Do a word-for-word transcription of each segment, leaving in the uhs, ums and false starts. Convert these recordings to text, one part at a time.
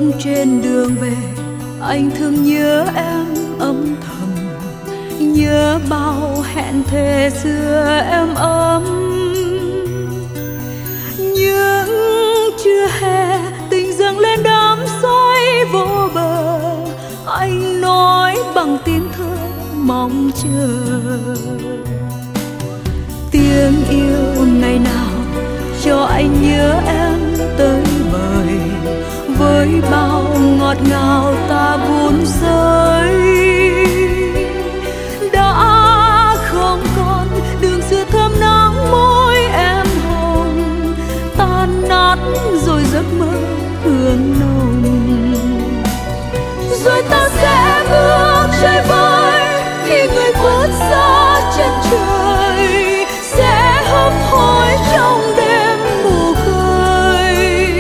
trên đường về, anh thương nhớ em âm thầm, nhớ bao hẹn thề xưa em ấm. Những trưa hè tình dâng lên đắm say vô bờ, anh nói bằng tiếng thơ mong chờ. Tiếng yêu ngày nào cho anh nhớ em tới bời, với bao ngọt ngào ta buồn rơi. Đã không còn đường xưa thơm nắng môi em hồng, tan nát rồi giấc mơ hương nồng. Rồi ta sẽ bước chơi vơi khi người khuất xa chân trời, sẽ hấp hối trong đêm mù khơi,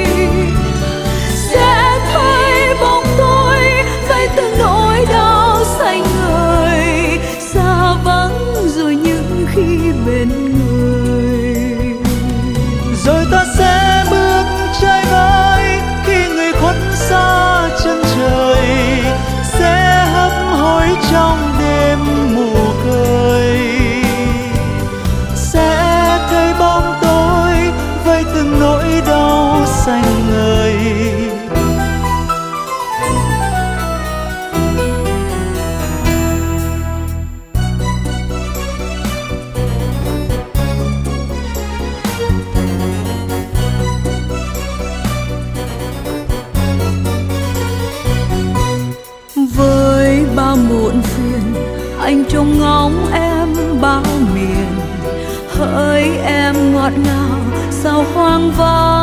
sẽ thấy bóng tôi vây từng nỗi đau xanh ngời, xa vắng rồi những khi bên người. Rồi ta sẽ bước trái với khi người khuất xa chân trời, sẽ hấp hối trong đêm mù khơi, sẽ thấy bóng tối vây từng nỗi đau xanh ngời. Với bao muộn phiền anh trông ngóng em bao miền, hỡi em ngọt ngào sao hoang vắng.